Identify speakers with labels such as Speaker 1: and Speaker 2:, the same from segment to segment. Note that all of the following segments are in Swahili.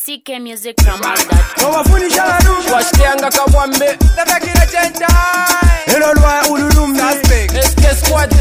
Speaker 1: ckmusicpromos.com.
Speaker 2: Wafunisha ladumu
Speaker 3: Washtianga kabwambe
Speaker 2: Tabakira chentai Elo lwa ululumi
Speaker 3: SK Squad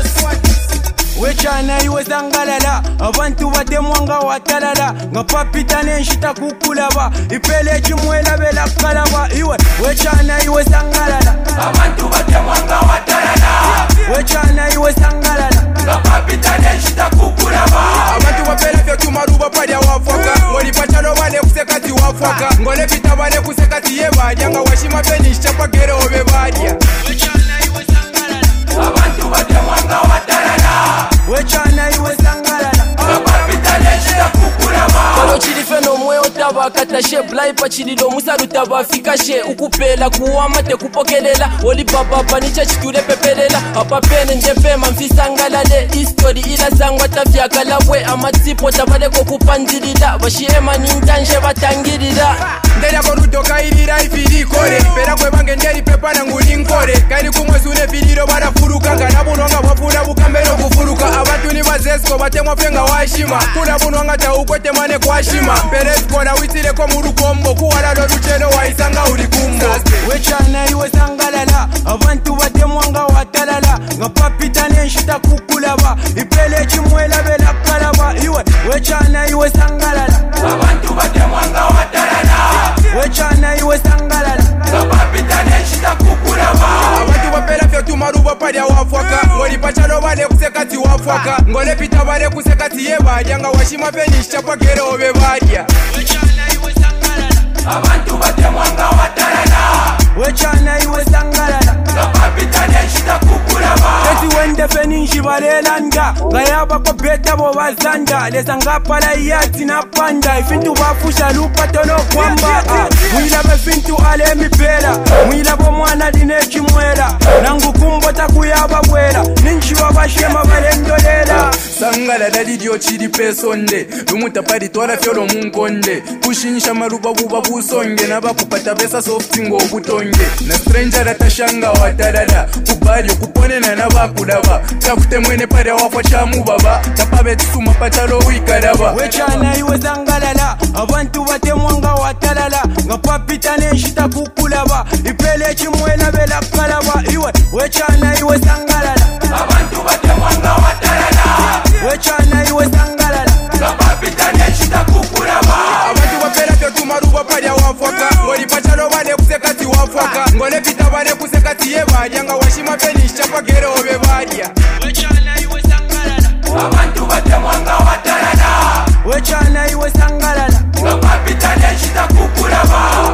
Speaker 2: Wechana iwe zangalala Abantu batemwanga watalala Nga papita nenshita kukulaba Ipele chimwela bela kalaba Iwe wechana iwe zangalala
Speaker 4: Abantu batemwanga watalala
Speaker 2: Wechana iwe zangalala
Speaker 4: Nga papita nenshita kukulaba
Speaker 5: Abantu bapela vyo tumaruba pali wafwaka Ngoli pachalo bale kusekati wafwaka Ngole pita bale kusekati yebadya Nga washima penisha pagere obe badya
Speaker 2: Wechana iwe zangalala
Speaker 4: Abantu batemwanga watalala
Speaker 2: Wechana iwe zangalala
Speaker 4: Nga papita nenshita kukulaba
Speaker 3: Kalo chili feno mwe otaba katashe Blaipa chililo musalu taba fikashe Ukupela kuwamate kupokelela Oli baba panicha chitule pepelela Hapa pene njepema mfisangalale History ila sangwa tafya kalabwe Amatsipo tabaleko kupanjilila Bashiema ninjanje batangilila
Speaker 5: Ndeli ako ruto kairira ifiri kore Pera kwe bange ndeli pepa na nguli nkore Kairi kumwe sune filiro bada furuka Kanabunwanga wafuna bukambero kufuruka Abantu ni bazesko batemwa fenga washima Kuna bunwanga ta ukwete mane kwa shima Peresko na wisile kwa murukombo Kuwalalo rucheno waisanga ulikumbo
Speaker 2: Wechana iwe zangalala Abantu batemwanga watalala Nga papita nenshita kukulaba Ipele chimwela bela kalaba Iwe wechana iwe zangalala
Speaker 4: Abantu batemwanga watalala
Speaker 2: Wechana iwe zangalala
Speaker 4: Nga papita nenshita kukulaba
Speaker 5: Abantu bapela vyo tumaruba pali wafwaka Ngoli pachalo bale kusekati wafwaka Ngole pita bale kusekati yebadya Nga washima penisha pagere obe badya
Speaker 2: Wechana iwe zangalala
Speaker 4: Abantu batemwanga watalala
Speaker 2: Wechana iwe zangalala
Speaker 4: Nga papita nenshita kukulaba
Speaker 2: Eti wende feninshi balelanda Gayaba kwa beta bo bazanda Lesa ngapala iyati na panda Ifintu bafusha lupa tono kwamba Mwila befintu ale mipela Mwila bo mwana dinechi mwela Nangu kumbota kuyaba bwela Ninchi wabashema balendolela
Speaker 5: Sangala dali dio chidi pesonde Lumuta pari tola fyolo munkonde Kushinsha maruba buba busonge Naba kupata pesa softingo butonge Na stranger atashanga watalala Kubalyo kuponena na bakulaba Kakute mwene pari wafwa chamu baba Tapabe tisuma patalo wikalaba
Speaker 2: Wechana iwe zangalala Abantu batemwanga watalala Nga papita nenshita kukulaba Ipele chimwela bela kalaba Iwe wechana iwe zangalala
Speaker 4: Abantu batemwanga watalala
Speaker 2: Wechana iwe zangalala
Speaker 4: Nga papita nenshita kukulaba
Speaker 5: Abantu bapela vyo tumaruba pali wafwaka Ngoli pachalo bale kusekati wafwaka Ngole pita bale kusekati yebadya Nga washima penisha pagere obe badya
Speaker 2: Wechana iwe zangalala
Speaker 4: Abantu batemwanga watalala
Speaker 2: Wechana iwe zangalala
Speaker 4: Nga papita nenshita kukulaba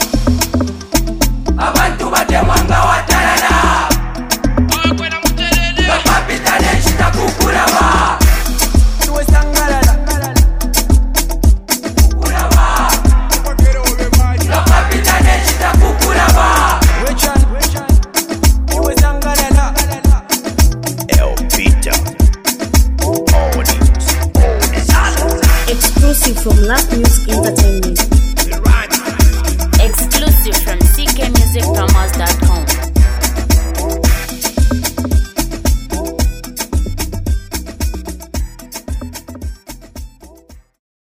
Speaker 4: Abantu batemwanga watalala Nga papita nenshita kukulaba
Speaker 2: Iwe zangalala
Speaker 4: Kukulaba
Speaker 5: Pagere obe badya
Speaker 4: Nga papita nenshita kukulaba
Speaker 2: Wechana iwe zangalala
Speaker 1: Exclusive from Last Music Entertainment. Exclusive from ckmusicpromos.com.